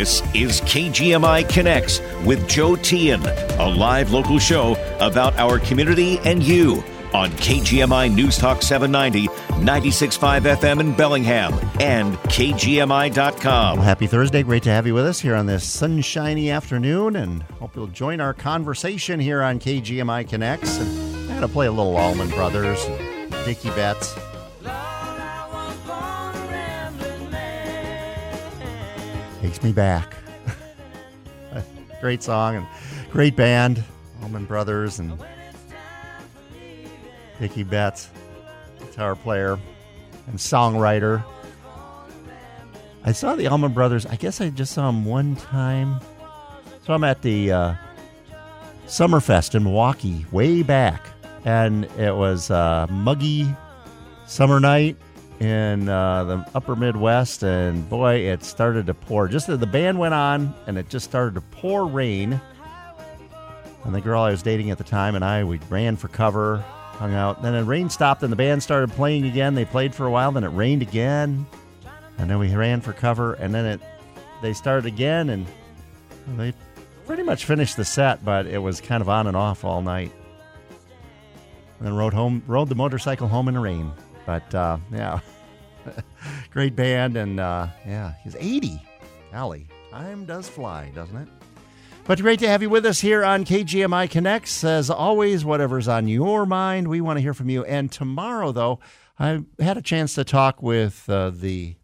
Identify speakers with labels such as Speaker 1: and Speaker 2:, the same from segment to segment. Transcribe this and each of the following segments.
Speaker 1: This is KGMI Connects with Joe Tian, a live local show about our community and you on KGMI News Talk 790, 96.5 FM in Bellingham, and KGMI.com.
Speaker 2: Well, happy Thursday. Great to have you with us here on this sunshiny afternoon, and hope you'll join our conversation here on KGMI Connects. And I had to play a little Allman Brothers, Dickie Betts. Takes me back. Great song and great band, Allman Brothers and Dickie Betts, guitar player and songwriter. I saw the Allman Brothers. I guess I just saw them one time. So I'm at the Summerfest in Milwaukee way back, and it was a muggy summer night in the upper Midwest, and boy, it started to pour. Just as the band went on, and it just started to pour rain. And the girl I was dating at the time and we ran for cover, hung out. Then the rain stopped, and the band started playing again. They played for a while, then it rained again, and then we ran for cover, and then they started again, and they pretty much finished the set, but it was kind of on and off all night. And then rode the motorcycle home in the rain. But, yeah, great band, and, yeah, he's 80. Golly, time does fly, doesn't it? But great to have you with us here on KGMI Connects. As always, whatever's on your mind, we want to hear from you. And tomorrow, though, I had a chance to talk with the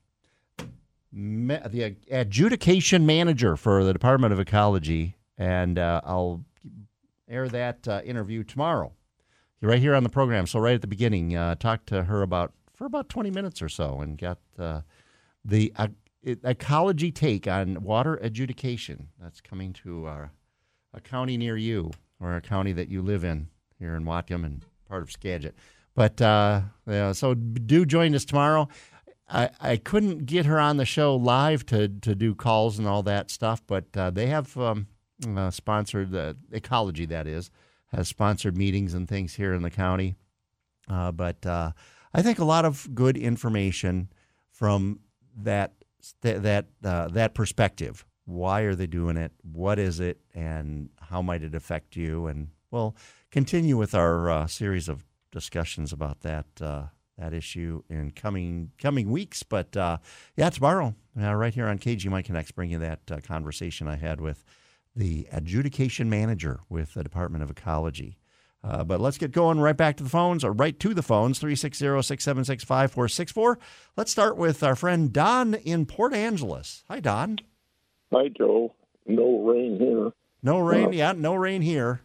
Speaker 2: adjudication manager for the Department of Ecology, and I'll air that interview tomorrow. You're right here on the program, so right at the beginning, talked to her for about 20 minutes or so, and got the ecology take on water adjudication. That's coming to a county near you, or a county that you live in here in Whatcom and part of Skagit. But so do join us tomorrow. I couldn't get her on the show live to do calls and all that stuff, but they have sponsored the ecology, that is, has sponsored meetings and things here in the county. But I think a lot of good information from that perspective. Why are they doing it? What is it? And how might it affect you? And we'll continue with our series of discussions about that issue in coming weeks. But yeah, tomorrow, right here on KGMI Connects, bring you that conversation I had with the adjudication manager with the Department of Ecology. But let's get going right back to the phones, or right to the phones, 360-676-5464. Let's start with our friend Don in Port Angeles. Hi, Don.
Speaker 3: Hi, Joe. No rain here.
Speaker 2: No rain? No rain here.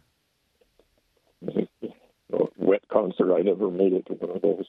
Speaker 3: Wet concert. I never made it to one of those.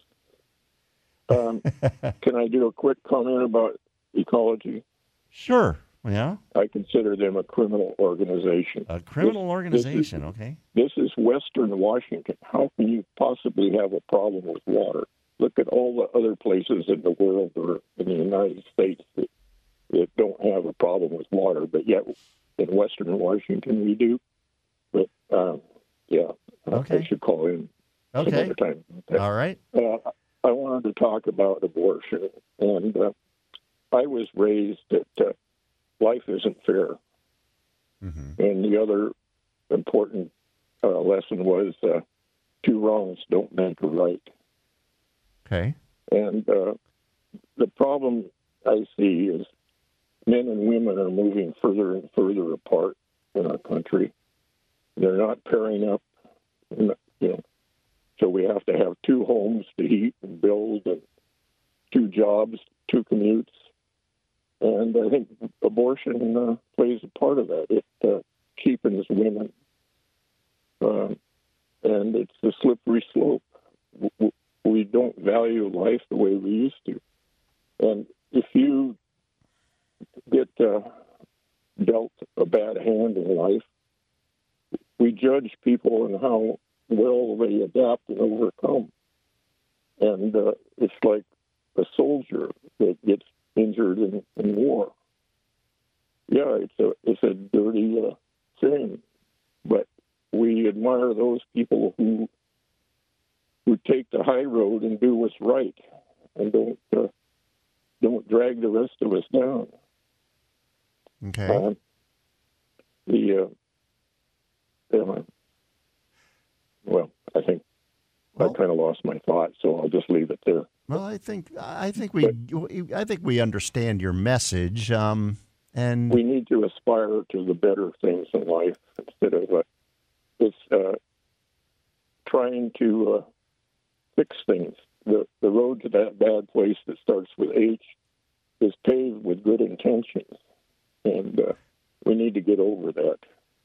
Speaker 3: Can I do a quick comment about ecology?
Speaker 2: Sure. Yeah.
Speaker 3: I consider them a criminal organization.
Speaker 2: A criminal organization, okay.
Speaker 3: This is Western Washington. How can you possibly have a problem with water? Look at all the other places in the world or in the United States that don't have a problem with water, but yet in Western Washington we do. But, yeah,
Speaker 2: okay.
Speaker 3: I should call in some
Speaker 2: okay.
Speaker 3: other time.
Speaker 2: All right.
Speaker 3: I wanted to talk about abortion, and I was raised that life isn't fair. Mm-hmm. And the other important lesson was two wrongs don't make a right.
Speaker 2: Okay.
Speaker 3: And the problem I see is men and women are moving further and further apart in our country. They're not pairing up, so we have to have two homes to heat and build, and two jobs, two commutes. And I think abortion plays a part of that. It cheapens women, and it's a slippery slope. We don't value life the way we used to. And if you get dealt a bad hand in life, we judge people and how well they adapt and overcome. And it's like a soldier that gets injured in war. Yeah, it's a dirty thing, but we admire those people who take the high road and do what's right, and don't drag the rest of us down.
Speaker 2: Okay.
Speaker 3: I think I kind of lost my thought, so I'll just leave it there.
Speaker 2: Well, I think we understand your message, and
Speaker 3: we need to aspire to the better things in life instead of trying to fix things. The road to that bad place that starts with H is paved with good intentions, and we need to get over that.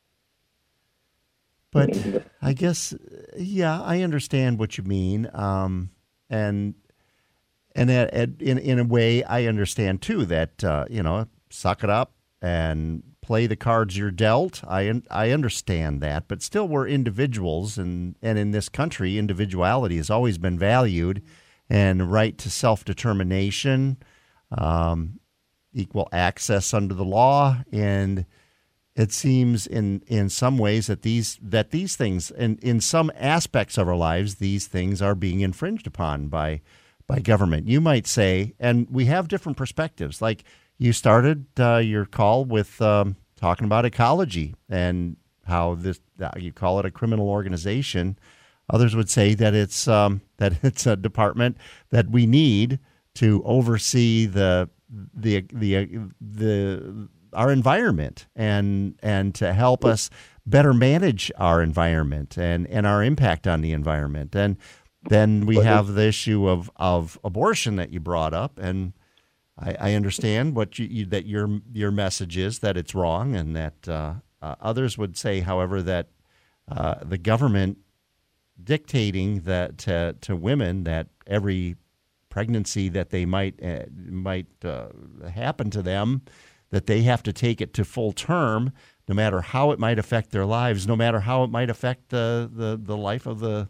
Speaker 2: But I guess, yeah, I understand what you mean, and in a way, I understand too that suck it up and play the cards you're dealt. I understand that, but still, we're individuals, and in this country, individuality has always been valued, and right to self-determination, equal access under the law, and it seems in some ways that these things, and in some aspects of our lives, these things are being infringed upon by government. You might say, and we have different perspectives. Like you started your call with talking about ecology and how you call it a criminal organization. Others would say that it's a department that we need to oversee our environment and to help us better manage our environment and our impact on the environment. And then we have the issue of abortion that you brought up, and I understand what that your message is, that it's wrong, and that others would say, however, that the government dictating that to women that every pregnancy that they might happen to them, that they have to take it to full term, no matter how it might affect their lives, no matter how it might affect the life of the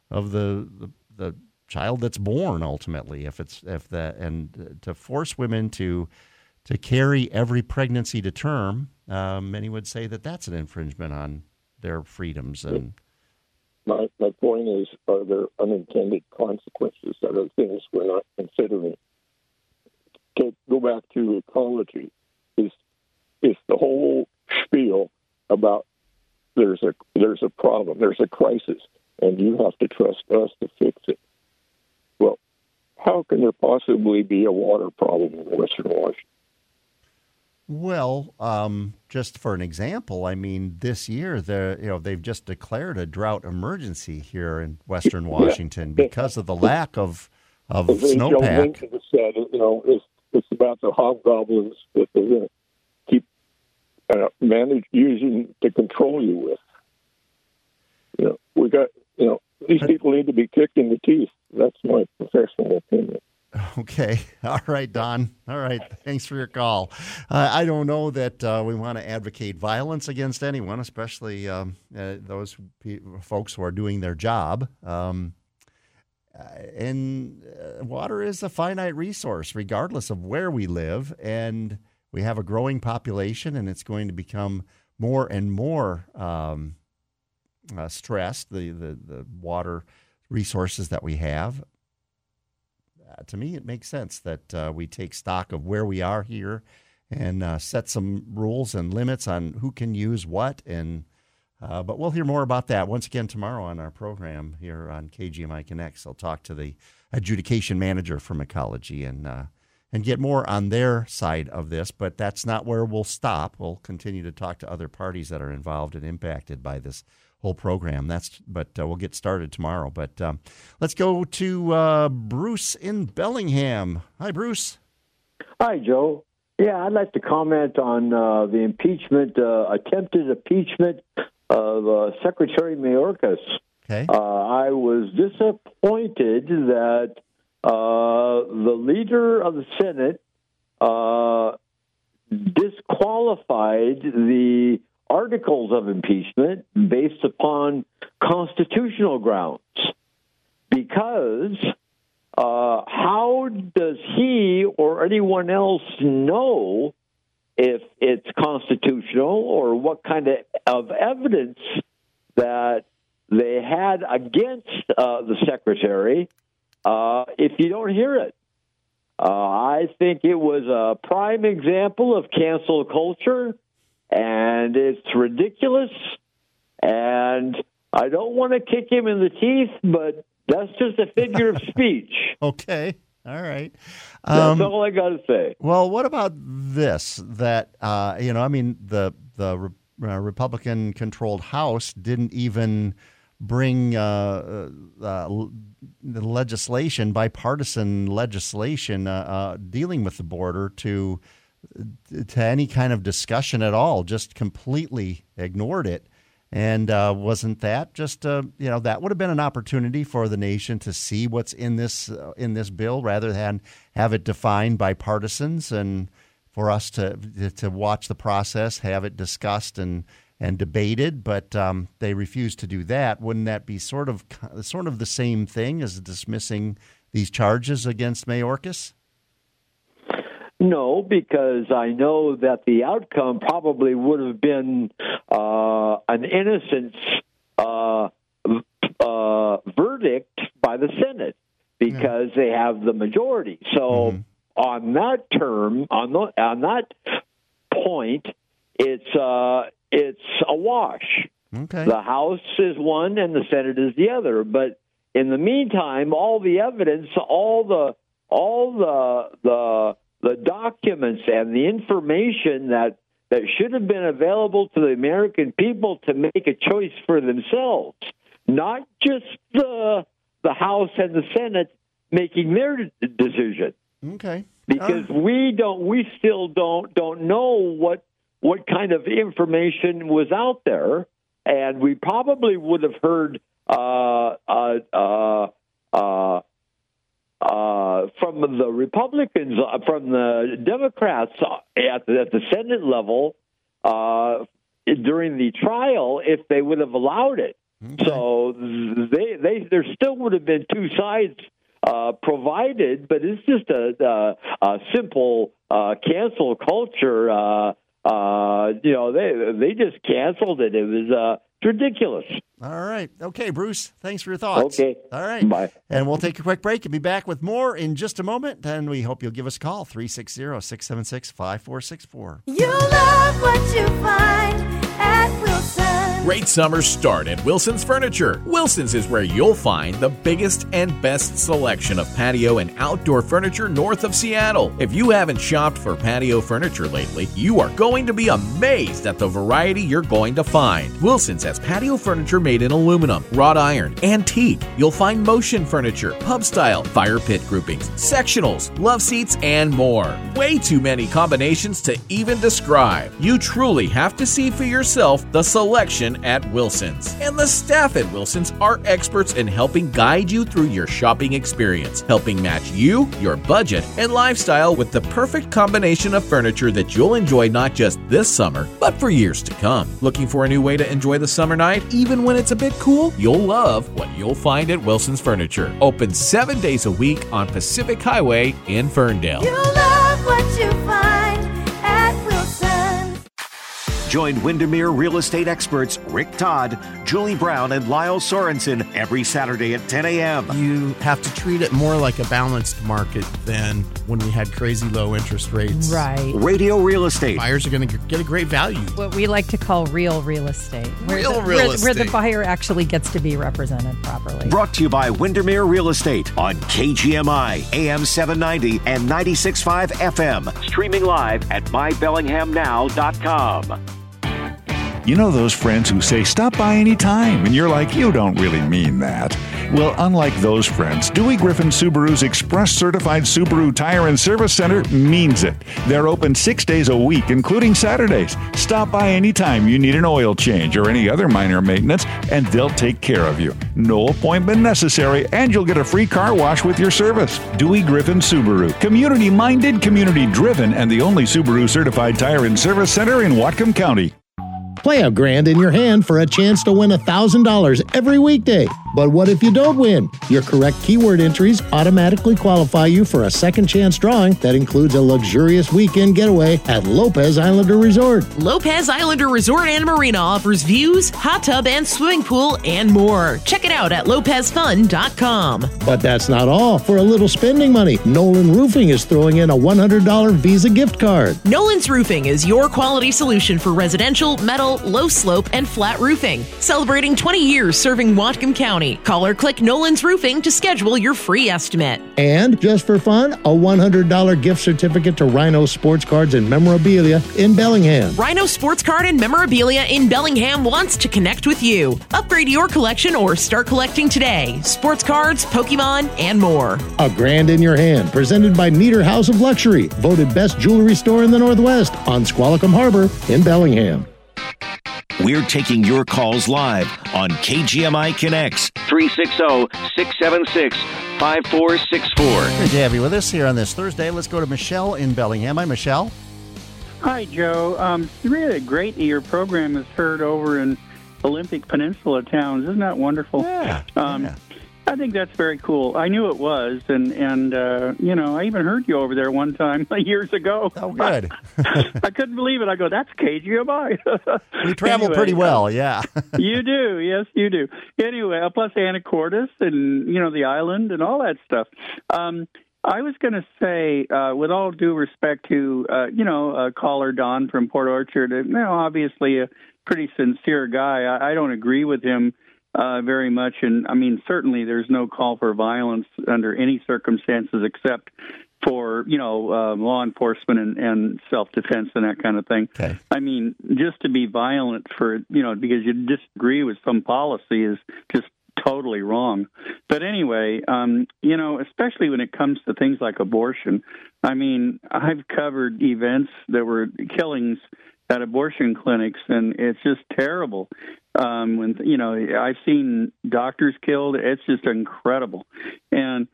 Speaker 2: child that's born ultimately. And to force women to carry every pregnancy to term, many would say that that's an infringement on their freedoms. And
Speaker 3: my point is, are there unintended consequences that are things we're not considering? To go back to ecology, is the whole spiel about there's a problem, there's a crisis, and you have to trust us to fix it. Well, how can there possibly be a water problem in Western Washington?
Speaker 2: Well, just for an example, I mean, this year they've just declared a drought emergency here in Western Washington because of the lack of snowpack.
Speaker 3: It's about the hobgoblins that they're going to keep using to control you with. We got these people need to be kicked in the teeth. That's my professional opinion.
Speaker 2: Okay. All right, Don. All right. Thanks for your call. I don't know that we want to advocate violence against anyone, especially those folks who are doing their job. And water is a finite resource, regardless of where we live. And we have a growing population, and it's going to become more and more stressed, the water resources that we have. To me, it makes sense that we take stock of where we are here and set some rules and limits on who can use what. But we'll hear more about that once again tomorrow on our program here on KGMI Connects. I'll talk to the adjudication manager from Ecology and get more on their side of this. But that's not where we'll stop. We'll continue to talk to other parties that are involved and impacted by this whole program. But we'll get started tomorrow. But let's go to Bruce in Bellingham. Hi, Bruce.
Speaker 4: Hi, Joe. Yeah, I'd like to comment on the attempted impeachment of Secretary Mayorkas.
Speaker 2: Okay.
Speaker 4: I was disappointed that the leader of the Senate disqualified the articles of impeachment based upon constitutional grounds. Because how does he or anyone else know if it's constitutional or what kind of evidence that they had against the secretary if you don't hear it? I think it was a prime example of cancel culture, and it's ridiculous. And I don't want to kick him in the teeth, but that's just a figure of speech.
Speaker 2: Okay. All right.
Speaker 4: That's all I got to say.
Speaker 2: Well, what about this? That, the Republican-controlled House didn't even bring the legislation, bipartisan legislation, dealing with the border to any kind of discussion at all, just completely ignored it. And wasn't that just, that would have been an opportunity for the nation to see what's in this bill rather than have it defined by partisans, and for us to watch the process, have it discussed and debated, but they refused to do that. Wouldn't that be sort of the same thing as dismissing these charges against Mayorkas?
Speaker 4: No, because I know that the outcome probably would have been an innocence verdict by the Senate, because they have the majority. So on that term, on that point, it's a wash.
Speaker 2: Okay.
Speaker 4: The House is one and the Senate is the other. But in the meantime, all the evidence, all the documents and the information that should have been available to the American people to make a choice for themselves, not just the House and the Senate making their decision.
Speaker 2: Okay.
Speaker 4: Because we still don't know what kind of information was out there, and we probably would have heard from the Republicans, from the Democrats at the Senate level during the trial, if they would have allowed it. Okay. So there still would have been two sides provided, but it's just a simple cancel culture. They just canceled it. It was ridiculous.
Speaker 2: All right. Okay, Bruce, thanks for your thoughts.
Speaker 4: Okay.
Speaker 2: All right.
Speaker 4: Bye.
Speaker 2: And we'll take a quick break and be back with more in just a moment. And we hope you'll give us a call, 360-676-5464.
Speaker 5: You love what you find at Wilson.
Speaker 6: Great summers start at Wilson's Furniture. Wilson's is where you'll find the biggest and best selection of patio and outdoor furniture north of Seattle. If you haven't shopped for patio furniture lately, you are going to be amazed at the variety you're going to find. Wilson's has patio furniture made in aluminum, wrought iron, antique. You'll find motion furniture, pub style, fire pit groupings, sectionals, love seats, and more. Way too many combinations to even describe. You truly have to see for yourself the selection at Wilson's. And the staff at Wilson's are experts in helping guide you through your shopping experience, helping match you, your budget, and lifestyle with the perfect combination of furniture that you'll enjoy not just this summer, but for years to come. Looking for a new way to enjoy the summer night, even when it's a bit cool? You'll love what you'll find at Wilson's Furniture. Open 7 days a week on Pacific Highway in Ferndale.
Speaker 5: You love what you find at Wilson.
Speaker 1: Join Windermere real estate experts Rick Todd, Julie Brown, and Lyle Sorensen every Saturday at 10 a.m.
Speaker 7: You have to treat it more like a balanced market than when we had crazy low interest rates.
Speaker 8: Right.
Speaker 1: Radio Real Estate.
Speaker 7: Buyers are going to get a great value.
Speaker 8: What we like to call real estate. Where the buyer actually gets to be represented properly.
Speaker 1: Brought to you by Windermere Real Estate on KGMI, AM 790 and 96.5 FM. Streaming live at mybellinghamnow.com.
Speaker 9: You know those friends who say, stop by any time, and you're like, you don't really mean that. Well, unlike those friends, Dewey Griffin Subaru's Express Certified Subaru Tire and Service Center means it. They're open 6 days a week, including Saturdays. Stop by anytime you need an oil change or any other minor maintenance, and they'll take care of you. No appointment necessary, and you'll get a free car wash with your service. Dewey Griffin Subaru. Community-minded, community-driven, and the only Subaru Certified Tire and Service Center in Whatcom County.
Speaker 10: Play $1,000 in your hand for a chance to win $1,000 every weekday. But what if you don't win? Your correct keyword entries automatically qualify you for a second chance drawing that includes a luxurious weekend getaway at Lopez Islander Resort.
Speaker 11: Lopez Islander Resort and Marina offers views, hot tub and swimming pool, and more. Check it out at lopezfun.com.
Speaker 10: But that's not all. For a little spending money, Nolan Roofing is throwing in a $100 Visa gift card.
Speaker 11: Nolan's Roofing is your quality solution for residential, metal, low slope, and flat roofing. Celebrating 20 years serving Whatcom County. Call or click Nolan's Roofing to schedule your free estimate.
Speaker 10: And just for fun, a $100 gift certificate to Rhino Sports Cards and Memorabilia in Bellingham.
Speaker 11: Rhino Sports Card and Memorabilia in Bellingham wants to connect with you. Upgrade your collection or start collecting today. Sports cards, Pokemon, and more.
Speaker 10: A grand in your hand, presented by Nieder House of Luxury, voted best jewelry store in the Northwest on Squalicum Harbor in Bellingham.
Speaker 1: We're taking your calls live on KGMI Connects, 360-676-5464.
Speaker 2: Good to have you with us here on this Thursday. Let's go to Michelle in Bellingham. Hi, Michelle.
Speaker 12: Hi, Joe. It's really great that your program is heard over in Olympic Peninsula towns. Isn't that wonderful?
Speaker 2: Yeah.
Speaker 12: I think that's very cool. I knew it was, and you know, I even heard you over there one time years ago.
Speaker 2: Oh, good.
Speaker 12: I couldn't believe it. I go, that's KGMI.
Speaker 2: We travel pretty well, yeah.
Speaker 12: You do, yes, you do. Anyway, plus Anacortes and, you know, the island and all that stuff. I was going to say, with all due respect to, caller Don from Port Orchard, obviously a pretty sincere guy. I don't agree with him very much. And I mean, certainly there's no call for violence under any circumstances except for, law enforcement and self-defense and that kind of thing.
Speaker 2: Okay.
Speaker 12: I mean, just to be violent for, because you disagree with some policy is just totally wrong. But anyway, especially when it comes to things like abortion, I mean, I've covered events that were killings at abortion clinics, and it's just terrible. When I've seen doctors killed, it's just incredible. And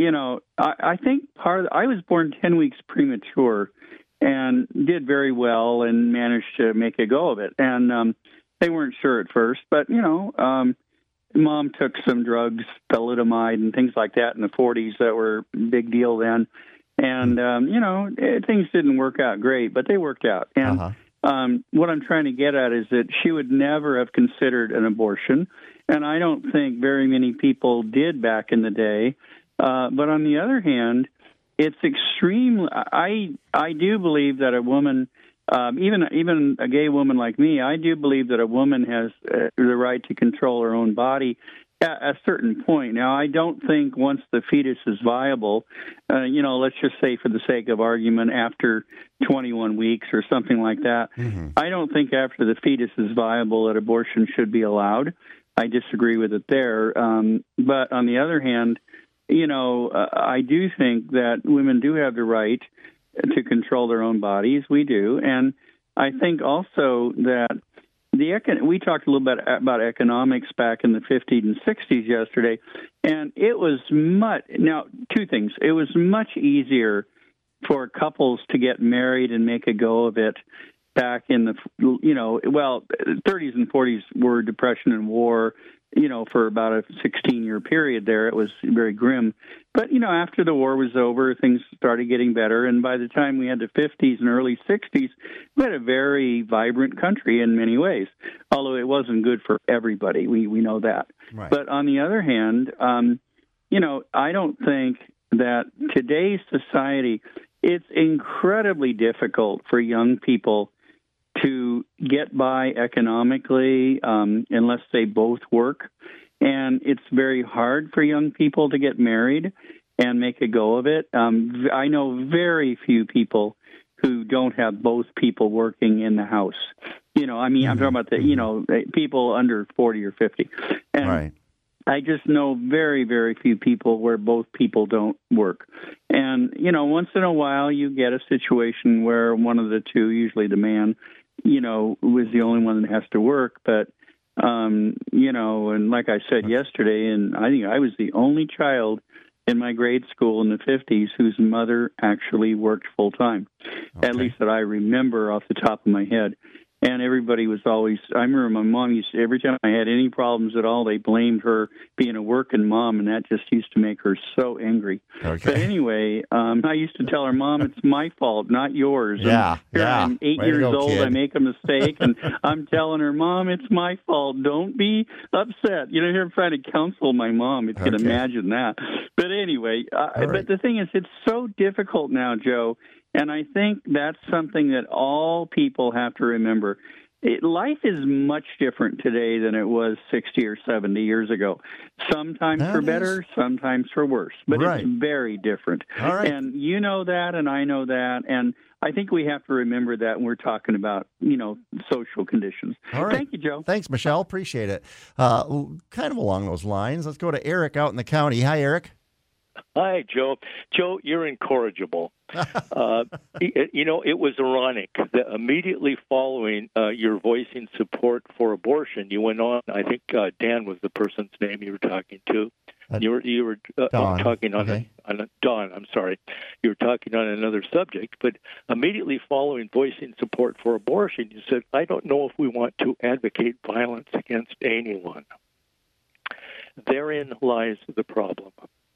Speaker 12: I think I was born 10 weeks premature, and did very well, and managed to make a go of it. And they weren't sure at first, but Mom took some drugs, thalidomide, and things like that in the 40s that were a big deal then. And things didn't work out great, but they worked out. And what I'm trying to get at is that she would never have considered an abortion, and I don't think very many people did back in the day. But on the other hand, it's extreme. I do believe that a woman, even a gay woman like me, I do believe that a woman has the right to control her own body at a certain point. Now, I don't think once the fetus is viable, let's just say for the sake of argument, after 21 weeks or something like that, I don't think after the fetus is viable that abortion should be allowed. I disagree with it there. But on the other hand, I do think that women do have the right to control their own bodies. We do. And I think also that we talked a little bit about economics back in the 50s and 60s yesterday, and it was two things. It was much easier for couples to get married and make a go of it back in the, 30s and 40s were depression and war, for about a 16-year period there. It was very grim. But, after the war was over, things started getting better. And by the time we had the 50s and early 60s, we had a very vibrant country in many ways, although it wasn't good for everybody. We know that.
Speaker 2: Right.
Speaker 12: But on the other hand, I don't think that today's society, it's incredibly difficult for young people to get by economically unless they both work. And it's very hard for young people to get married and make a go of it. I know very few people who don't have both people working in the house. I'm talking about the, people under 40 or 50. And
Speaker 2: right.
Speaker 12: I just know very, very few people where both people don't work. And, once in a while you get a situation where one of the two, usually the man, was the only one that has to work. But, and like I said yesterday, and I think I was the only child in my grade school in the 50s whose mother actually worked full time, at least that I remember off the top of my head. And everybody was always, I remember my mom used to, every time I had any problems at all, they blamed her being a working mom, and that just used to make her so angry.
Speaker 2: Okay.
Speaker 12: But anyway, I used to tell her, Mom, it's my fault, not yours.
Speaker 2: Yeah,
Speaker 12: and here I'm 8
Speaker 2: Way to
Speaker 12: years
Speaker 2: go,
Speaker 12: old,
Speaker 2: kid.
Speaker 12: I make a mistake, and I'm telling her, Mom, it's my fault. Don't be upset. Here I'm trying to counsel my mom, if you can imagine that. But anyway, but the thing is, it's so difficult now, Joe. And I think that's something that all people have to remember. Life is much different today than it was 60 or 70 years ago. Sometimes for better, sometimes for worse. But it's very different.
Speaker 2: All right.
Speaker 12: And you know that, and I know that. And I think we have to remember that when we're talking about, social conditions.
Speaker 2: All right.
Speaker 12: Thank you, Joe.
Speaker 2: Thanks, Michelle. Appreciate it. Kind of along those lines, let's go to Eric out in the county. Hi, Eric.
Speaker 13: Hi, Joe. Joe, you're incorrigible. It was ironic that immediately following your voicing support for abortion, you went on. I think Dan was the person's name you were talking to. You were talking on Dawn. I'm sorry. You were talking on another subject, but immediately following voicing support for abortion, you said, "I don't know if we want to advocate violence against anyone." Therein lies the problem.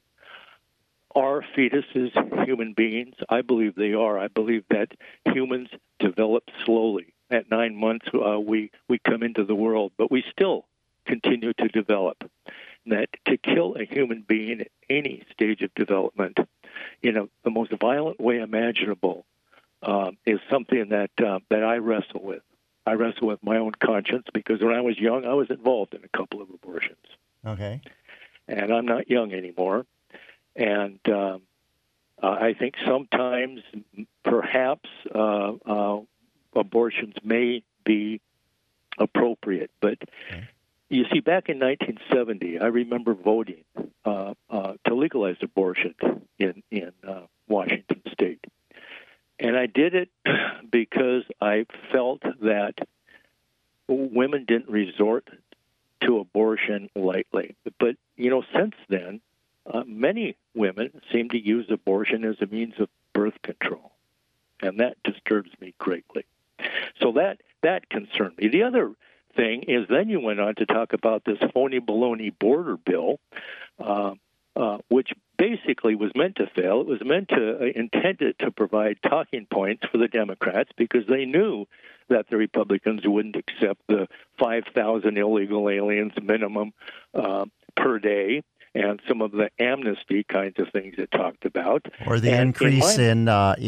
Speaker 13: Are fetuses human beings? I believe they are. I believe that humans develop slowly. At 9 months, we come into the world, but we still continue to develop. And that to kill a human being at any stage of development in the most violent way imaginable is something that I wrestle with. I wrestle with my own conscience because when I was young, I was involved in a couple of abortions.
Speaker 2: Okay.
Speaker 13: And I'm not young anymore. And I think sometimes, perhaps, abortions may be appropriate. But you see, back in 1970, I remember voting to legalize abortion in Washington State. And I did it because I felt that women didn't resort to abortion lightly. But, since then, many women seem to use abortion as a means of birth control, and that disturbs me greatly. So that concerned me. The other thing is then you went on to talk about this phony baloney border bill, which basically was meant to fail. It was intended to provide talking points for the Democrats because they knew that the Republicans wouldn't accept the 5,000 illegal aliens minimum per day, and some of the amnesty kinds of things it talked about,
Speaker 2: or the increase in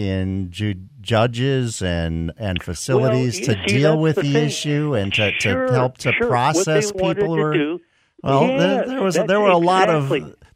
Speaker 2: judges and facilities to deal with the issue and to help to process people who are. There were a lot of.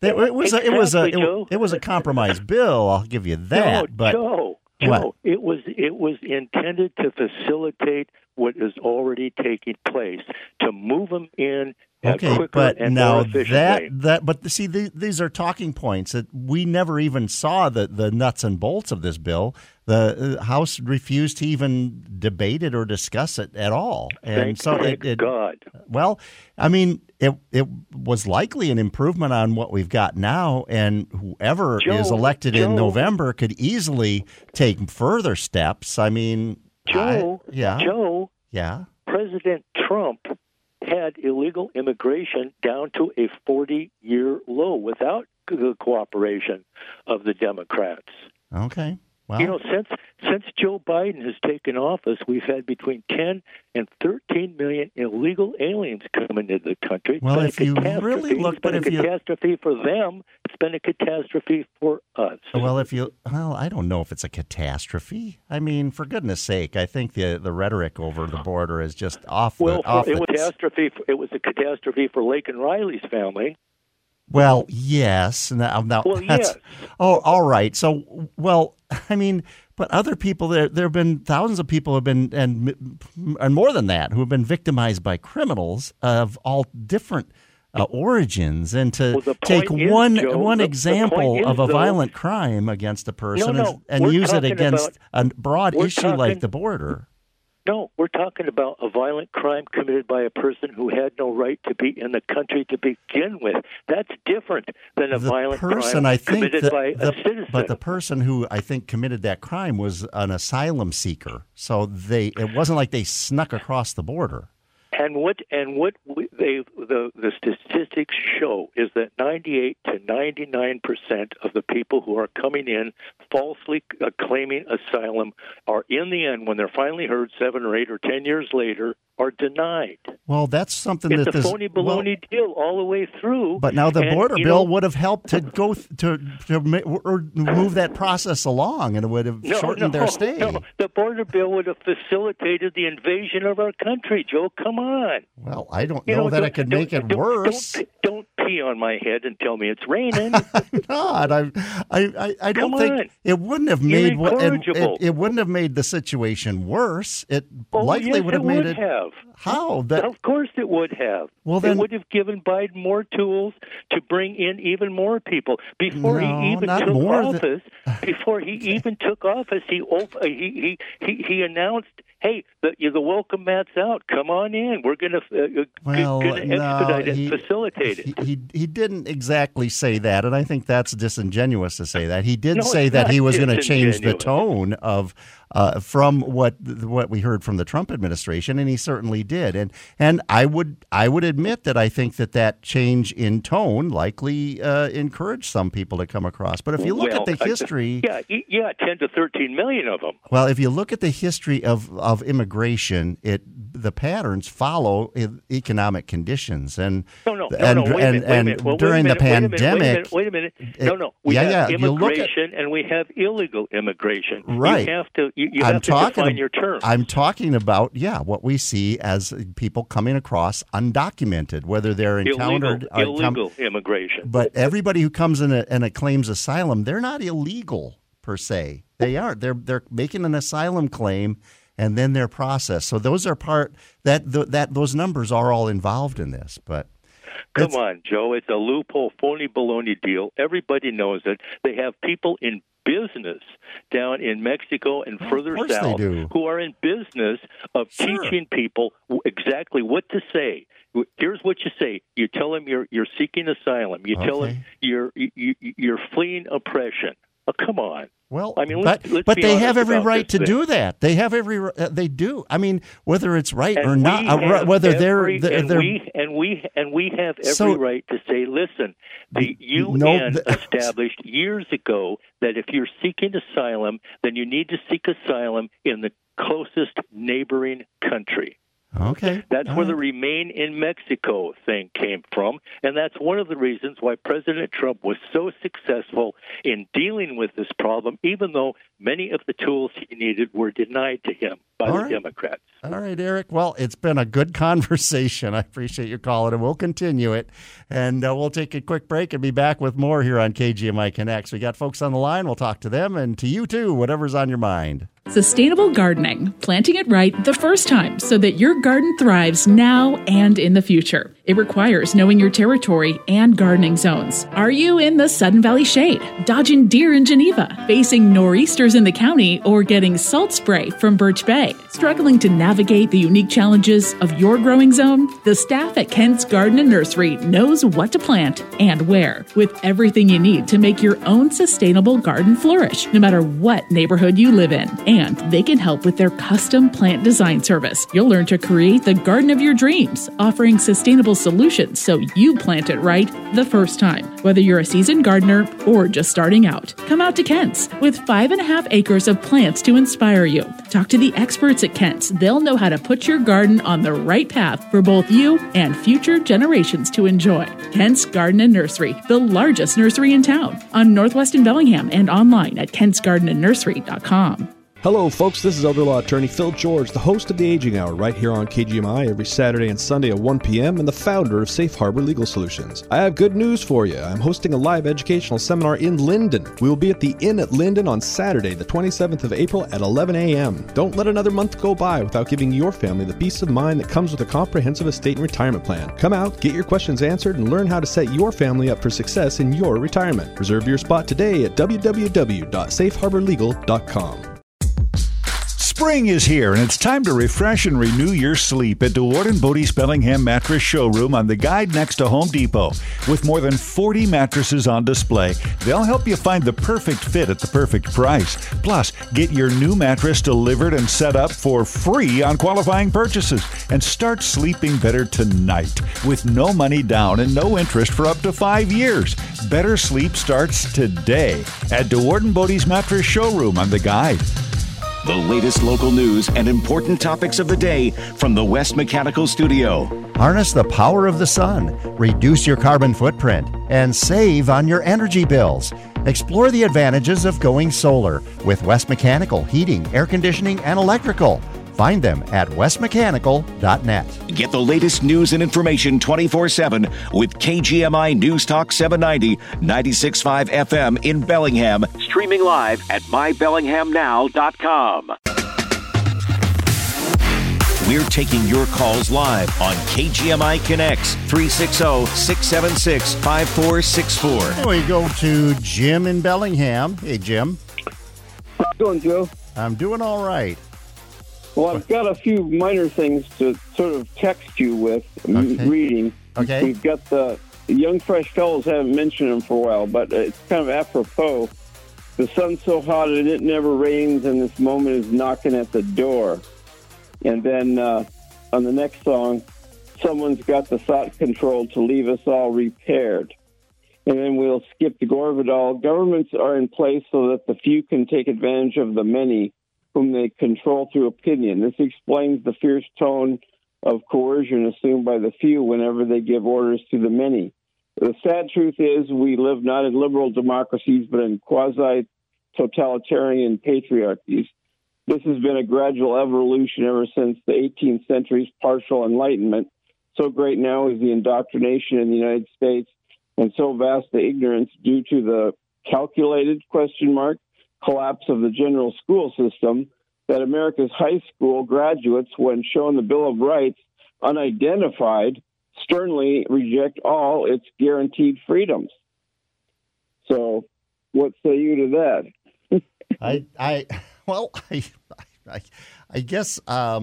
Speaker 2: It was a compromise bill. I'll give you that.
Speaker 13: Joe, it was intended to facilitate what is already taking place, to move them in.
Speaker 2: Okay, but now but see, these are talking points that we never even saw the nuts and bolts of this bill. The House refused to even debate it or discuss it at all, and
Speaker 13: thank God.
Speaker 2: Well, I mean, it was likely an improvement on what we've got now, and whoever is elected in November could easily take further steps. I mean,
Speaker 13: President Trump had illegal immigration down to a 40-year low without the cooperation of the Democrats.
Speaker 2: Okay. Well,
Speaker 13: since Joe Biden has taken office, we've had between 10 and 13 million illegal aliens come into the country.
Speaker 2: Well, if you really look, but if you
Speaker 13: catastrophe for them, it's been a catastrophe for us.
Speaker 2: Well, I don't know if it's a catastrophe. I mean, for goodness sake, I think the rhetoric over the border is just off.
Speaker 13: It was a catastrophe for Lake and Riley's family.
Speaker 2: Well, yes. Now
Speaker 13: yes.
Speaker 2: Oh, all right. So, I mean, but other people, there have been thousands of people who have been, and more than that, who have been victimized by criminals of all different origins. And to take one example of a violent crime against a person and use it against a broad issue like the border.
Speaker 13: No, we're talking about a violent crime committed by a person who had no right to be in the country to begin with. That's different than a violent crime committed by a citizen.
Speaker 2: But the person who I think committed that crime was an asylum seeker. So it wasn't like they snuck across the border.
Speaker 13: And what the statistics show is that 98 to 99% of the people who are coming in falsely claiming asylum are, in the end, when they're finally heard 7 or 8 or 10 years later, are denied.
Speaker 2: Well, that's something
Speaker 13: it's a phony baloney deal all the way through.
Speaker 2: But now the border bill would have helped to go to move that process along, and it would have shortened their stay.
Speaker 13: No, the border bill would have facilitated the invasion of our country. Joe, come on.
Speaker 2: Well, I don't know that it could make it worse.
Speaker 13: Don't pee on my head and tell me it's raining.
Speaker 2: God, I don't think it wouldn't have made it wouldn't have made the situation worse. It likely would have made it. How?
Speaker 13: Of course it would have.
Speaker 2: Well, then,
Speaker 13: it would have given Biden more tools to bring in even more people. Before he even took office, he announced, "Hey, the welcome mat's out. Come on in. We're going to expedite it, facilitate it."
Speaker 2: He didn't exactly say that, and I think that's disingenuous to say that. He did say that he was going to change the tone of from what we heard from the Trump administration, and he certainly did. And I would admit that I think that change in tone likely encouraged some people to come across. But if you look at the history,
Speaker 13: 10 to 13 million of them.
Speaker 2: Well, if you look at the history of immigration, the patterns follow economic conditions, and during the pandemic.
Speaker 13: Wait a minute. We have immigration and we have illegal immigration.
Speaker 2: Right.
Speaker 13: You have to define your terms.
Speaker 2: I'm talking about what we see as people coming across undocumented, whether they're encountered
Speaker 13: illegal immigration.
Speaker 2: But everybody who comes in and claims asylum, they're not illegal per se. They aren't. They're making an asylum claim, and then they're processed. So those are those numbers are all involved in this. But
Speaker 13: come on, Joe, it's a loophole, phony baloney deal. Everybody knows it. They have people in business down in Mexico and further south who are in business of teaching people exactly what to say. Here's what you say. You tell them you're seeking asylum. You tell them you're fleeing oppression. Oh, come on.
Speaker 2: Well,
Speaker 13: I mean,
Speaker 2: but they have every right to do that. They have they do. I mean, whether it's right or not, whether we have every right to say, listen, the UN established years ago that if you're seeking asylum, then you need to seek asylum in the closest neighboring country. Okay.
Speaker 13: That's where the Remain in Mexico thing came from, and that's one of the reasons why President Trump was so successful in dealing with this problem, even though many of the tools he needed were denied to him by the Democrats.
Speaker 2: All right, Eric. Well, it's been a good conversation. I appreciate you calling, and we'll continue it. And we'll take a quick break and be back with more here on KGMI Connects. We got folks on the line. We'll talk to them and to you, too, whatever's on your mind.
Speaker 14: Sustainable gardening, planting it right the first time so that your garden thrives now and in the future. It requires knowing your territory and gardening zones. Are you in the Sudden Valley shade, dodging deer in Geneva, facing nor'easters in the county, or getting salt spray from Birch Bay? Struggling to navigate the unique challenges of your growing zone? The staff at Kent's Garden and Nursery knows what to plant and where, with everything you need to make your own sustainable garden flourish, no matter what neighborhood you live in. And they can help with their custom plant design service. You'll learn to create the garden of your dreams, offering sustainable solutions so you plant it right the first time. Whether you're a seasoned gardener or just starting out, come out to Kent's with 5.5 acres of plants to inspire you. Talk to the experts at Kent's. They'll know how to put your garden on the right path for both you and future generations to enjoy. Kent's Garden and Nursery, the largest nursery in town, on Northwest in Bellingham and online at kentsgardenandnursery.com.
Speaker 15: Hello, folks. This is elder law attorney Phil George, the host of the Aging Hour right here on KGMI every Saturday and Sunday at 1 p.m. and the founder of Safe Harbor Legal Solutions. I have good news for you. I'm hosting a live educational seminar in Linden. We will be at the Inn at Linden on Saturday, the 27th of April at 11 a.m. Don't let another month go by without giving your family the peace of mind that comes with a comprehensive estate and retirement plan. Come out, get your questions answered, and learn how to set your family up for success in your retirement. Reserve your spot today at www.safeharborlegal.com.
Speaker 9: Spring is here, and it's time to refresh and renew your sleep at DeWard & Bodie's Bellingham Mattress Showroom on the Guide next to Home Depot. With more than 40 mattresses on display, they'll help you find the perfect fit at the perfect price. Plus, get your new mattress delivered and set up for free on qualifying purchases. And start sleeping better tonight with no money down and no interest for up to 5 years. Better sleep starts today at DeWard & Bodie's Mattress Showroom on the Guide.
Speaker 1: The latest local news and important topics of the day from the West Mechanical Studio.
Speaker 2: Harness the power of the sun, reduce your carbon footprint, and save on your energy bills. Explore the advantages of going solar with West Mechanical Heating, Air Conditioning, and Electrical. Find them at westmechanical.net.
Speaker 1: Get the latest news and information 24/7 with KGMI News Talk 790, 96.5 FM in Bellingham. Streaming live at mybellinghamnow.com. We're taking your calls live on KGMI Connects, 360-676-5464.
Speaker 2: Here we go to Jim in Bellingham. Hey, Jim.
Speaker 16: How you doing, Joe?
Speaker 2: I'm doing all right.
Speaker 16: Well, I've got a few minor things to sort of text you with reading.
Speaker 2: Okay.
Speaker 16: We've got the young, fresh fellows, haven't mentioned them for a while, but it's kind of apropos. The sun's so hot and it never rains, and this moment is knocking at the door. And then on the next song, someone's got the thought control to leave us all repaired. And then we'll skip to Gore Vidal. Governments are in place so that the few can take advantage of the many, whom they control through opinion. This explains the fierce tone of coercion assumed by the few whenever they give orders to the many. The sad truth is we live not in liberal democracies, but in quasi-totalitarian patriarchies. This has been a gradual evolution ever since the 18th century's partial enlightenment. So great now is the indoctrination in the United States, and so vast the ignorance due to the calculated ? Collapse of the general school system that America's high school graduates, when shown the Bill of Rights unidentified, sternly reject all its guaranteed freedoms. So, what say you to that?
Speaker 2: I guess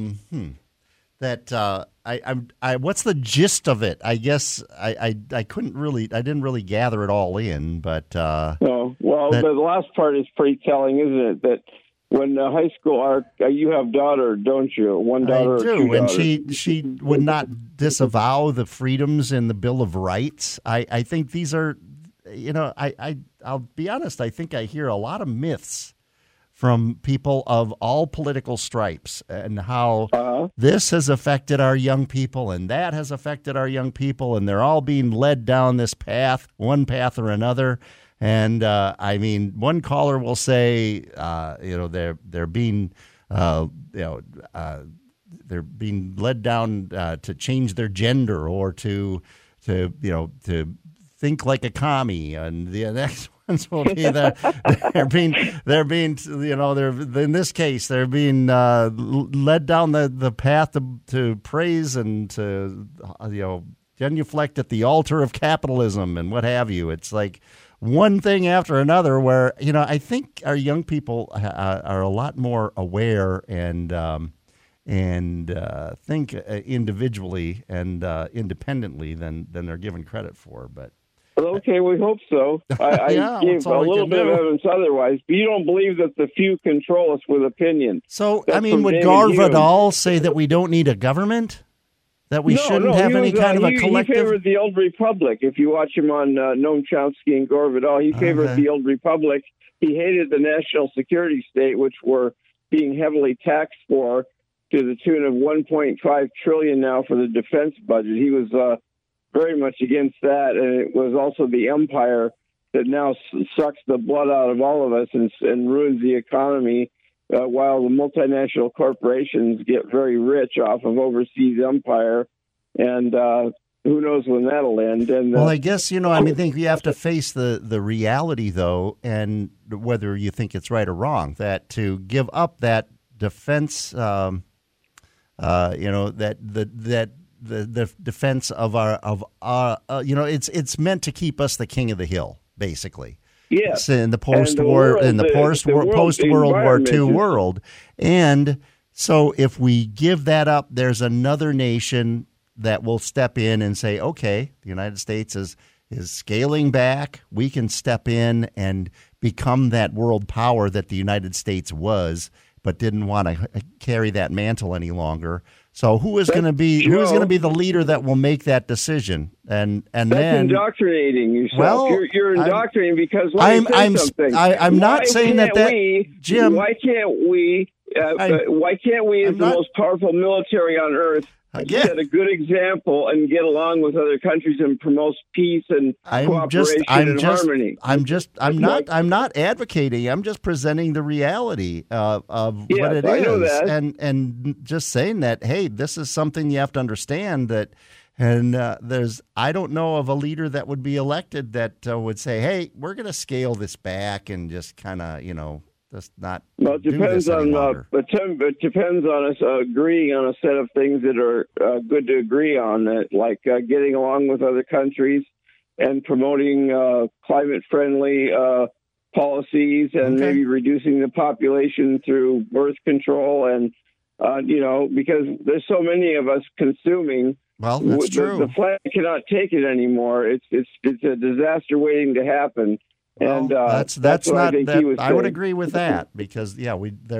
Speaker 2: what's the gist of it? I guess I didn't really gather it all in, but
Speaker 16: the last part is pretty telling, isn't it? That when high school you have daughter, don't you? One daughter,
Speaker 2: I do,
Speaker 16: or two
Speaker 2: and
Speaker 16: daughters.
Speaker 2: she would not disavow the freedoms in the Bill of Rights. I think these are, I'll be honest. I think I hear a lot of myths from people of all political stripes and how this has affected our young people and that has affected our young people, and they're all being led down this path, one path or another. And one caller will say, they're being, they're being led down to change their gender or to think like a commie, and the next ones will be they're being in this case they're being led down the path to praise and to genuflect at the altar of capitalism and what have you. It's like one thing after another where, I think our young people are a lot more aware and think individually and independently than they're given credit for. But
Speaker 16: okay, we hope so. I gave a little bit of evidence otherwise, but you don't believe that the few control us with opinion.
Speaker 2: So, would Gore Vidal say that we don't need a government? That we shouldn't have any kind of a collective?
Speaker 16: He favored the old republic. If you watch him on Noam Chomsky and Gore Vidal, he favored the old republic. He hated the national security state, which we're being heavily taxed for, to the tune of $1.5 trillion now for the defense budget. He was very much against that, and it was also the empire that now sucks the blood out of all of us and ruins the economy, while the multinational corporations get very rich off of overseas empire, and who knows when that'll end. And
Speaker 2: well, I guess, I think you have to face the reality, though, and whether you think it's right or wrong, that to give up that defense, the defense of our it's meant to keep us the king of the hill, basically.
Speaker 16: Yes.
Speaker 2: In the post-World War II world. And so if we give that up, there's another nation that will step in and say, okay, the United States is scaling back. We can step in and become that world power that the United States was, but didn't want to carry that mantle any longer. So who is going to be the leader that will make that decision? And
Speaker 16: that's
Speaker 2: then
Speaker 16: indoctrinating yourself.
Speaker 2: Well,
Speaker 16: you're indoctrinating because
Speaker 2: I'm not saying that Jim.
Speaker 16: Why can't we? Why can't we, as the most powerful military on earth, set a good example and get along with other countries and promote peace and cooperation and harmony?
Speaker 2: I'm not advocating. I'm just presenting the reality of what it is, and just saying that, hey, this is something you have to understand that. And I don't know of a leader that would be elected that would say, hey, we're going to scale this back and just kind of, just not.
Speaker 16: Well, it depends it depends on us agreeing on a set of things that are good to agree on, like getting along with other countries and promoting climate-friendly policies and maybe reducing the population through birth control and because there's so many of us consuming.
Speaker 2: Well, that's true.
Speaker 16: The planet cannot take it anymore. It's a disaster waiting to happen.
Speaker 2: Well,
Speaker 16: and
Speaker 2: that's not. I would agree with that because we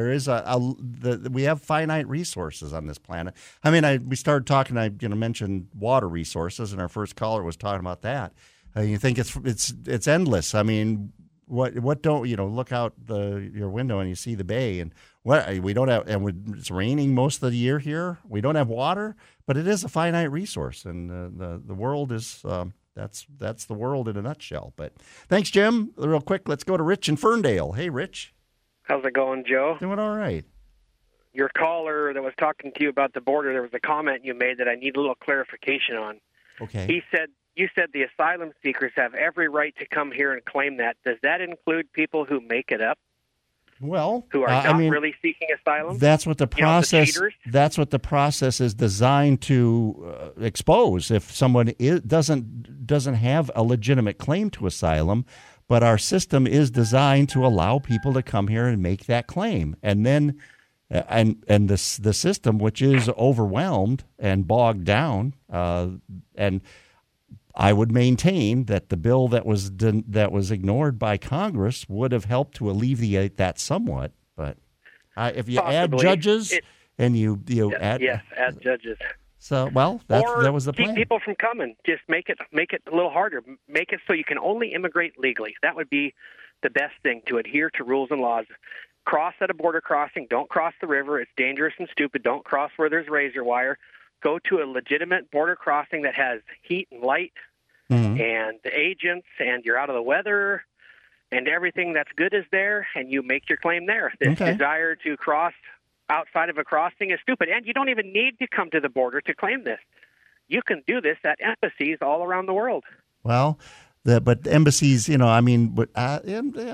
Speaker 2: have finite resources on this planet. I mean, we started talking. I mentioned water resources, and our first caller was talking about that. You think it's endless. I mean, what don't look out your window and you see the bay, and we don't have, and it's raining most of the year here. We don't have water, but it is a finite resource, and the world is. That's the world in a nutshell. But thanks, Jim. Real quick, let's go to Rich in Ferndale. Hey, Rich.
Speaker 17: How's it going, Joe?
Speaker 2: Doing all right.
Speaker 17: Your caller that was talking to you about the border, there was a comment you made that I need a little clarification on.
Speaker 2: Okay.
Speaker 17: You said the asylum seekers have every right to come here and claim that. Does that include people who make it up?
Speaker 2: Well,
Speaker 17: who are not really seeking asylum?
Speaker 2: That's what the process. That's what the process is designed to expose. If someone doesn't have a legitimate claim to asylum, but our system is designed to allow people to come here and make that claim, and then and the system, which is overwhelmed and bogged down, and I would maintain that the bill that was ignored by Congress would have helped to alleviate that somewhat. But if you add judges and you add
Speaker 17: add judges.
Speaker 2: So that was the plan.
Speaker 17: Keep people from coming. Just make it a little harder. Make it so you can only immigrate legally. That would be the best thing, to adhere to rules and laws. Cross at a border crossing. Don't cross the river. It's dangerous and stupid. Don't cross where there's razor wire. Go to a legitimate border crossing that has heat and light and agents, and you're out of the weather, and everything that's good is there, and you make your claim there. This desire to cross outside of a crossing is stupid, and you don't even need to come to the border to claim this. You can do this at embassies all around the world.
Speaker 2: Well, but embassies, I'll leave it at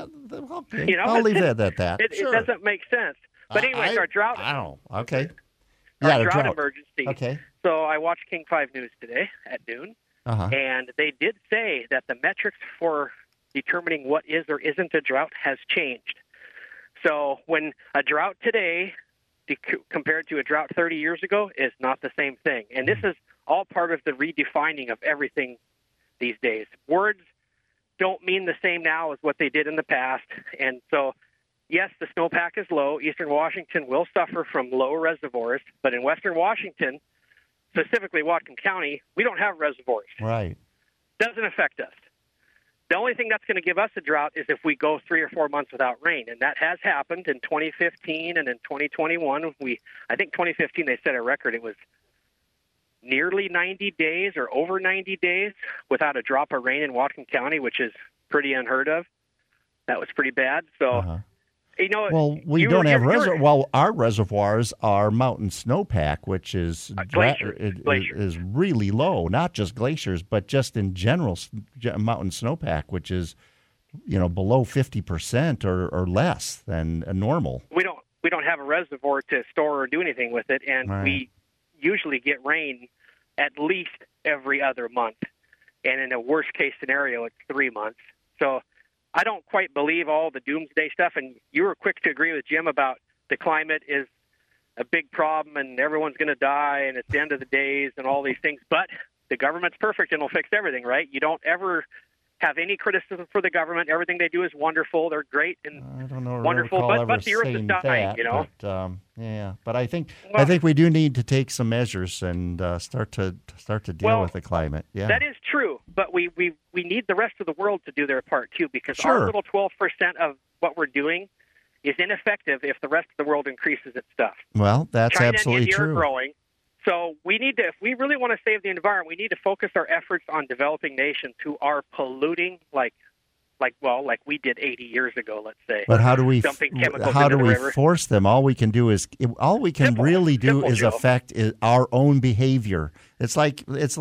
Speaker 2: that.
Speaker 17: It doesn't make sense. But anyways, our drought.
Speaker 2: I don't know. Okay.
Speaker 17: Our drought emergency.
Speaker 2: Okay.
Speaker 17: So I watched King 5 News today at noon, and they did say that the metrics for determining what is or isn't a drought has changed. So when a drought today compared to a drought 30 years ago is not the same thing. And this is all part of the redefining of everything these days. Words don't mean the same now as what they did in the past. And so, yes, the snowpack is low. Eastern Washington will suffer from low reservoirs, but in Western Washington, specifically Whatcom County, we don't have reservoirs.
Speaker 2: Right.
Speaker 17: Doesn't affect us. The only thing that's going to give us a drought is if we go 3 or 4 months without rain, and that has happened in 2015 and in 2021. I think 2015 they set a record. It was nearly 90 days or over 90 days without a drop of rain in Whatcom County, which is pretty unheard of. That was pretty bad. So,
Speaker 2: well, we don't have reservoirs. Well, our reservoirs are mountain snowpack, which is is really low. Not just glaciers, but just in general mountain snowpack, which is below 50% or less than a normal.
Speaker 17: We don't have a reservoir to store or do anything with it, and we usually get rain at least every other month, and in a worst case scenario, it's 3 months. So I don't quite believe all the doomsday stuff, and you were quick to agree with Jim about the climate is a big problem and everyone's going to die and it's the end of the days and all these things. But the government's perfect and will fix everything, right? You don't ever have any criticism for the government. Everything they do is wonderful. They're great and wonderful, but the earth is dying, you know.
Speaker 2: But I think we do need to take some measures and start to deal with the climate. Yeah,
Speaker 17: that is true. But we need the rest of the world to do their part too, because our little 12% of what we're doing is ineffective if the rest of the world increases its stuff.
Speaker 2: Well, that's
Speaker 17: China
Speaker 2: absolutely
Speaker 17: and India
Speaker 2: true.
Speaker 17: Are growing. So we need to, if we really want to save the environment, we need to focus our efforts on developing nations who are polluting like we did 80 years ago, let's say.
Speaker 2: But how do we
Speaker 17: river.
Speaker 2: force them? All we can do is affect our own behavior. It's like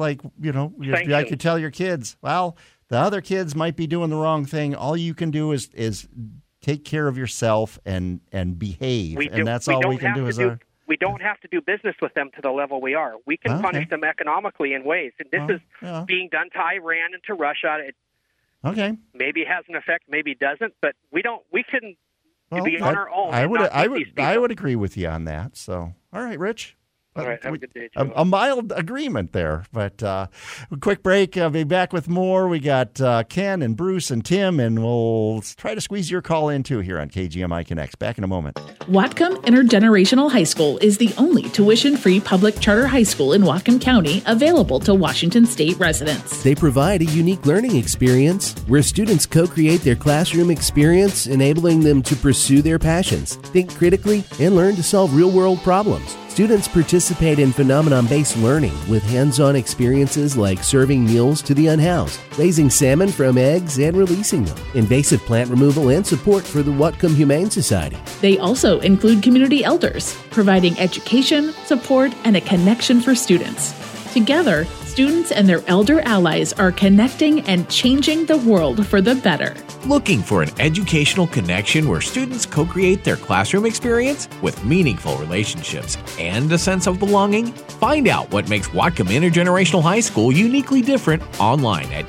Speaker 2: I could tell your kids, well, the other kids might be doing the wrong thing. All you can do is take care of yourself and behave, and that's all we can do.
Speaker 17: We don't have to do business with them to the level we are. We can punish them economically in ways. And this is being done to Iran and to Russia. It maybe has an effect, maybe doesn't, but we can be on our own.
Speaker 2: I would agree with you on that. So, all right, Rich.
Speaker 17: All right, have a good day, Joe.
Speaker 2: A mild agreement there, but quick break. I'll be back with more. We got Ken and Bruce and Tim, and we'll try to squeeze your call in too here on KGMI Connects. Back in a moment.
Speaker 14: Whatcom Intergenerational High School is the only tuition-free public charter high school in Whatcom County available to Washington State residents.
Speaker 18: They provide a unique learning experience where students co-create their classroom experience, enabling them to pursue their passions, think critically, and learn to solve real-world problems. Students participate in phenomenon-based learning with hands-on experiences like serving meals to the unhoused, raising salmon from eggs and releasing them, invasive plant removal, and support for the Whatcom Humane Society.
Speaker 14: They also include community elders, providing education, support, and a connection for students. Together, students and their elder allies are connecting and changing the world for the better.
Speaker 6: Looking for an educational connection where students co-create their classroom experience with meaningful relationships and a sense of belonging? Find out what makes Whatcom Intergenerational High School uniquely different online at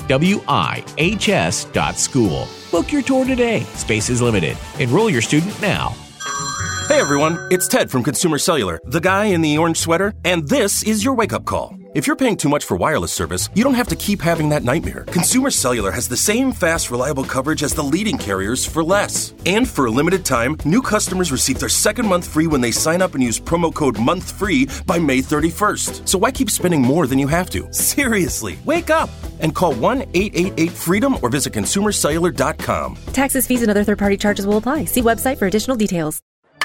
Speaker 6: wihs.school. Book your tour today. Space is limited. Enroll your student now.
Speaker 19: Hey everyone, it's Ted from Consumer Cellular, the guy in the orange sweater, and this is your wake-up call. If you're paying too much for wireless service, you don't have to keep having that nightmare. Consumer Cellular has the same fast, reliable coverage as the leading carriers for less. And for a limited time, new customers receive their second month free when they sign up and use promo code MONTHFREE by May 31st. So why keep spending more than you have to? Seriously, wake up and call 1-888-FREEDOM or visit consumercellular.com.
Speaker 20: Taxes, fees, and other third-party charges will apply. See website for additional details.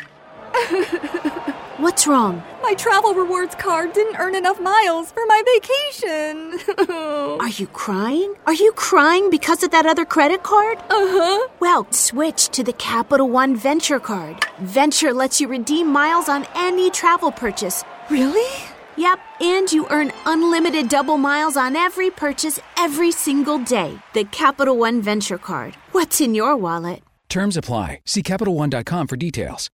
Speaker 5: What's wrong?
Speaker 21: My travel rewards card didn't earn enough miles for my vacation.
Speaker 5: Are you crying? Are you crying because of that other credit card?
Speaker 21: Uh-huh.
Speaker 5: Well, switch to the Capital One Venture card. Venture lets you redeem miles on any travel purchase.
Speaker 21: Really?
Speaker 5: Yep, and you earn unlimited double miles on every purchase every single day. The Capital One Venture card. What's in your wallet?
Speaker 22: Terms apply. See CapitalOne.com for details.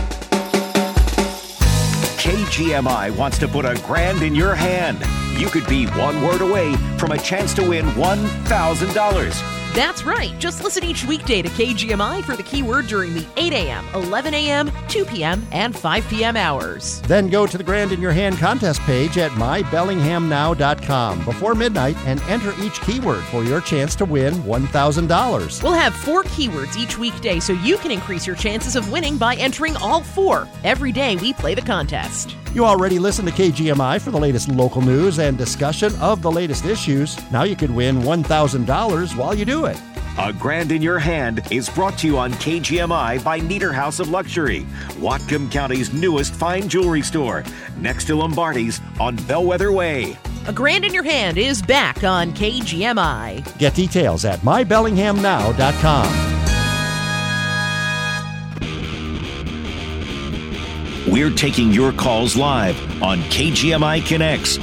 Speaker 1: KGMI wants to put $1,000 in your hand. You could be one word away from a chance to win $1,000.
Speaker 11: That's right. Just listen each weekday to KGMI for the keyword during the 8 a.m., 11 a.m., 2 p.m., and 5 p.m. hours.
Speaker 2: Then go to the Grand in Your Hand contest page at mybellinghamnow.com before midnight and enter each keyword for your chance to win $1,000.
Speaker 11: We'll have 4 keywords each weekday so you can increase your chances of winning by entering all 4. Every day we play the contest.
Speaker 2: You already listen to KGMI for the latest local news and discussion of the latest issues. Now you could win $1,000 while you do it.
Speaker 1: $1,000 in your hand is brought to you on KGMI by Nieder House of Luxury, Whatcom County's newest fine jewelry store, next to Lombardi's on Bellwether Way.
Speaker 11: $1,000 in your hand is back on KGMI.
Speaker 2: Get details at mybellinghamnow.com.
Speaker 1: We're taking your calls live on KGMI Connects,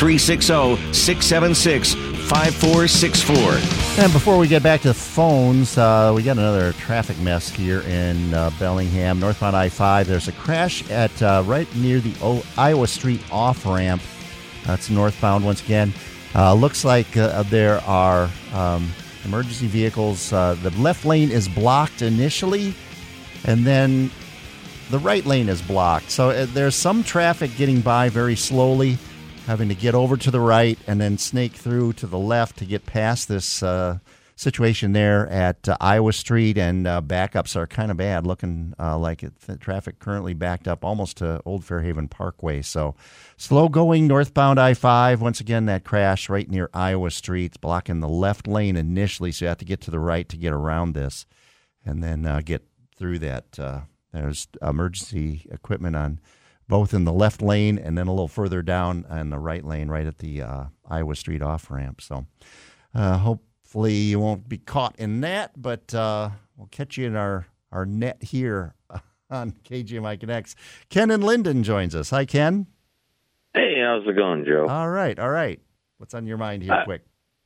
Speaker 1: 360-676-5464.
Speaker 2: And before we get back to the phones, we got another traffic mess here in Bellingham, northbound I-5. There's a crash at right near the Iowa Street off-ramp. That's northbound once again. Looks like there are emergency vehicles. The left lane is blocked initially, and then the right lane is blocked. So there's some traffic getting by very slowly, having to get over to the right and then snake through to the left to get past this situation there at Iowa Street, and backups are kind of bad, looking like the traffic currently backed up almost to Old Fairhaven Parkway. So slow going northbound I-5. Once again, that crash right near Iowa Street. It's blocking the left lane initially, so you have to get to the right to get around this and then get through that. There's emergency equipment on both in the left lane and then a little further down on the right lane right at the Iowa Street off-ramp. So hopefully you won't be caught in that, but we'll catch you in our net here on KGMI Connects. Ken and Linden joins us. Hi, Ken.
Speaker 3: Hey, how's it going, Joe?
Speaker 2: All right. What's on your mind here, quick?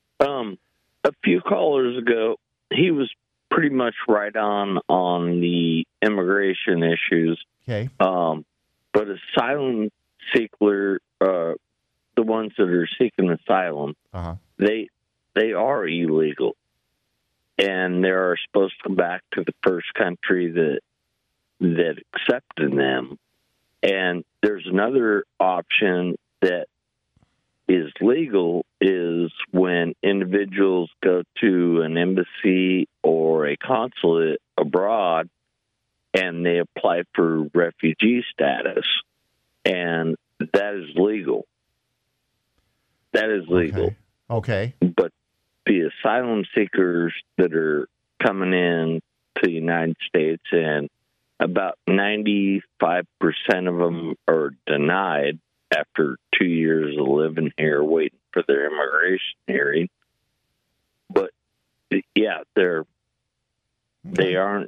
Speaker 3: A few callers ago, he was pretty much right on the immigration issues.
Speaker 2: Okay.
Speaker 3: But asylum seeker, the ones that are seeking asylum, they are illegal, and they are supposed to come back to the first country that accepted them. And there's another option that is legal, is when individuals go to an embassy or a consulate abroad and they apply for refugee status, and that is legal. That is legal.
Speaker 2: Okay.
Speaker 3: But the asylum seekers that are coming in to the United States, and about 95% of them are denied after 2 years of living here, waiting for their immigration hearing. But yeah, they aren't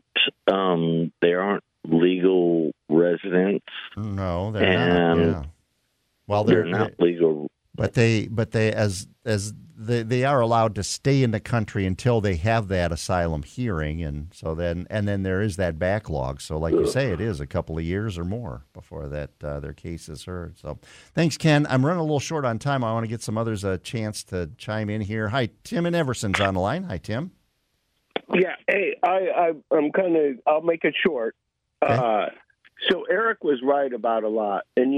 Speaker 3: legal residents.
Speaker 2: No, they're not. Yeah. Well,
Speaker 3: they're not legal.
Speaker 2: But they they are allowed to stay in the country until they have that asylum hearing, and then there is that backlog. So, like you say, it is a couple of years or more before that their case is heard. So, thanks, Ken. I'm running a little short on time. I want to get some others a chance to chime in here. Hi, Tim in Everson's on the line. Hi, Tim.
Speaker 4: Yeah. Hey, I'm kind of. I'll make it short.
Speaker 2: Okay.
Speaker 4: So Eric was right about a lot, and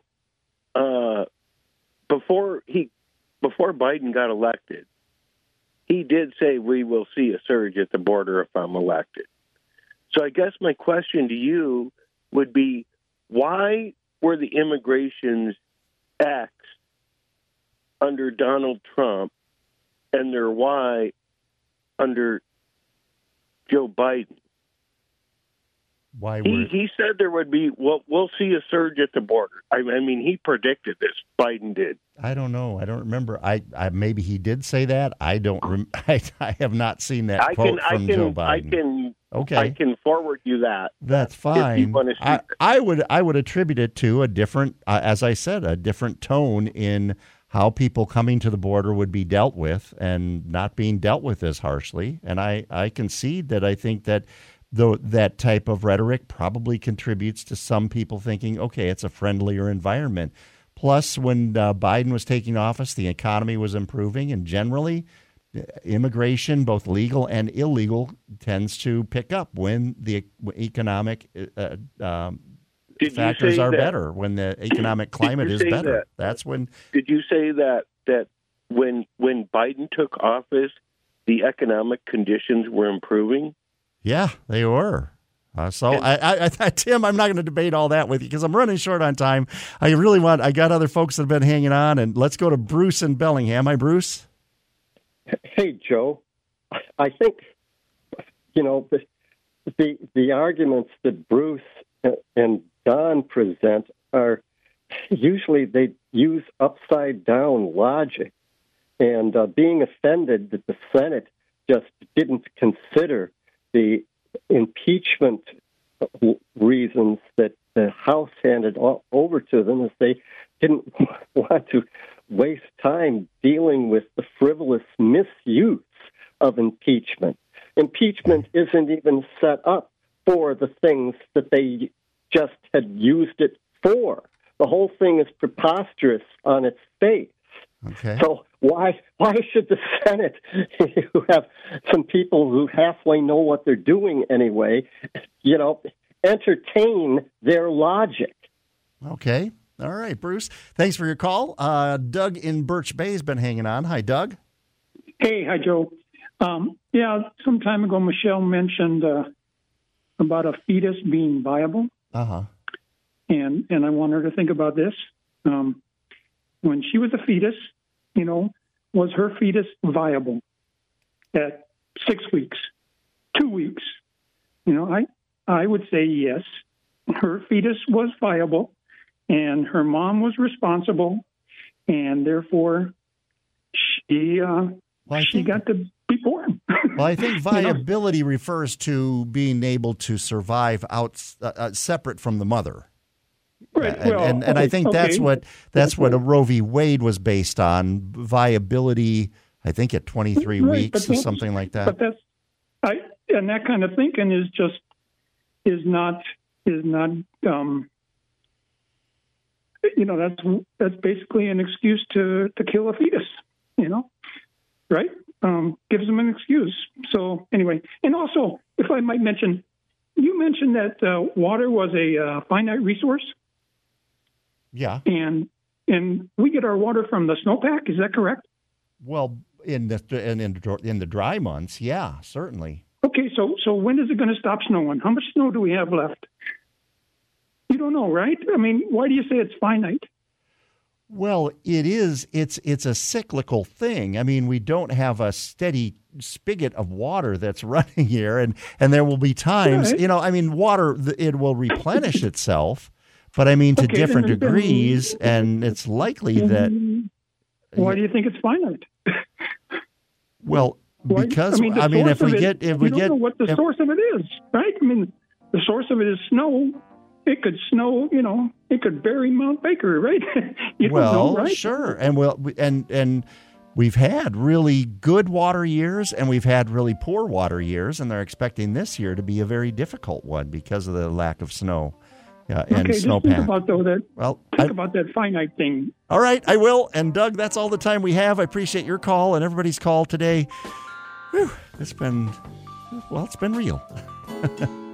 Speaker 4: before Biden got elected, he did say we will see a surge at the border if I'm elected. So I guess my question to you would be, why were the immigrations X under Donald Trump and their Y under Joe Biden?
Speaker 2: Why
Speaker 4: he said there would be, we'll see a surge at the border. I mean, he predicted this. Biden did.
Speaker 2: I don't know. I don't remember. I maybe he did say that. I don't. I have not seen that quote from Joe Biden.
Speaker 4: I can forward you that.
Speaker 2: That's fine.
Speaker 4: If you want to see
Speaker 2: I would attribute it to a different, as I said, a different tone in how people coming to the border would be dealt with and not being dealt with as harshly. And I concede that I think that that type of rhetoric probably contributes to some people thinking, okay, it's a friendlier environment. Plus, when Biden was taking office, the economy was improving, and generally, immigration, both legal and illegal, tends to pick up when the economic factors are better, when the economic climate is better. That's when.
Speaker 4: Did you say that when Biden took office, the economic conditions were improving?
Speaker 2: Yeah, they were. So, Tim, I'm not going to debate all that with you because I'm running short on time. I got other folks that have been hanging on, and let's go to Bruce in Bellingham. Hi, Bruce.
Speaker 23: Hey, Joe. I think, the arguments that Bruce and Don present are usually they use upside-down logic. And being offended that the Senate just didn't consider the impeachment reasons that the House handed over to them, as they didn't want to waste time dealing with the frivolous misuse of impeachment. Impeachment isn't even set up for the things that they just had used it for. The whole thing is preposterous on its face.
Speaker 2: Okay.
Speaker 23: So why should the Senate, who have some people who halfway know what they're doing anyway, entertain their logic?
Speaker 2: Okay. All right, Bruce. Thanks for your call. Doug in Birch Bay has been hanging on. Hi, Doug.
Speaker 7: Hey, hi, Joe. Some time ago, Michelle mentioned about a fetus being viable.
Speaker 2: Uh-huh.
Speaker 7: And I want her to think about this. When she was a fetus, was her fetus viable at 6 weeks, 2 weeks? I would say yes. Her fetus was viable, and her mom was responsible, and therefore she got to be born.
Speaker 2: Well, I think viability refers to being able to survive out separate from the mother.
Speaker 7: Right.
Speaker 2: And I think that's what a Roe v. Wade was based on, viability, I think at 23 weeks or something like that.
Speaker 7: But and that kind of thinking is not that's basically an excuse to kill a fetus, right? Gives them an excuse. So anyway, and also, if I might mention, you mentioned that water was a finite resource.
Speaker 2: Yeah.
Speaker 7: And we get our water from the snowpack. Is that correct?
Speaker 2: Well, in the dry months, yeah, certainly.
Speaker 7: Okay, so when is it going to stop snowing? How much snow do we have left? You don't know, right? I mean, why do you say it's finite?
Speaker 2: Well, it is. It's a cyclical thing. I mean, we don't have a steady spigot of water that's running here, and there will be times, right. Water, it will replenish itself. But I mean, to different degrees, and it's likely that.
Speaker 7: Why do you think it's finite?
Speaker 2: Well, because if we don't know what the source of it is, right? I mean, the source of it is snow. It could snow, it could bury Mount Baker, right? You don't know, right? Sure, and we've had really good water years, and we've had really poor water years, and they're expecting this year to be a very difficult one because of the lack of snow. And
Speaker 7: okay,
Speaker 2: snowpack.
Speaker 7: Think about that finite thing.
Speaker 2: All right, I will. And Doug, that's all the time we have. I appreciate your call and everybody's call today. Whew, it's been real.